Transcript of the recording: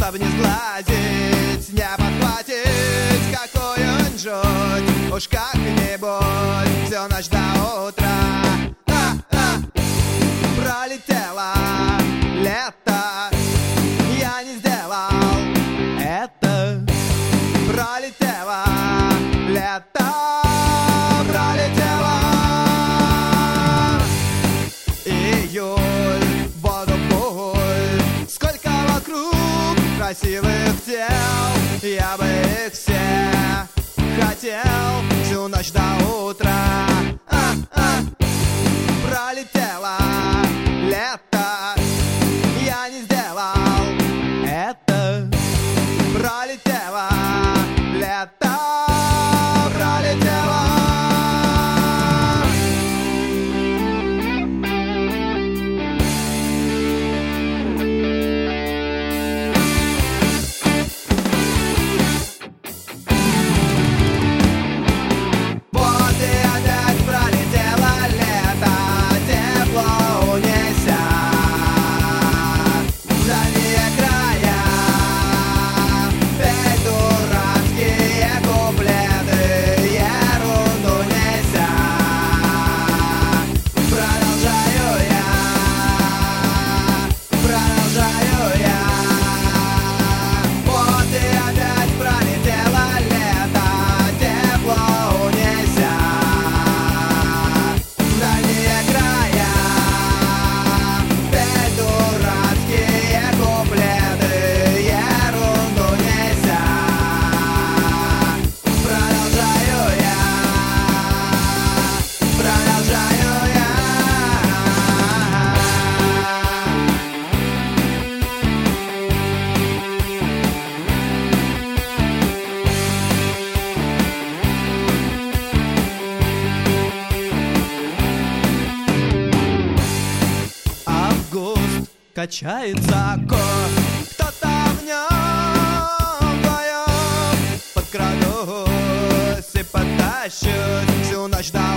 Чтоб не сглазить, не подхватить, какой он жуть. Уж как-нибудь всю ночь до утра. Пролетело лето, я не сделал это. Пролетело лето, пролетело. Июль, воду пуль, сколько вокруг красивых тел. Я бы их все хотел всю ночь до утра. Пролетело лето, я не сделал это. Пролетело лето, пролетело. Вот и опять пролетело лето, тепло унеся дальние края. Петь дурацкие куплеты, ерунду неся. Продолжаю я. Вот и опять пролетело лето, тепло унеся дальние края. Петь дурацкие куплеты, ерунду неся. Продолжаю я. Август качается конь, кто-то в нем вдвоем. Подкрадусь и потащусь всю ночь до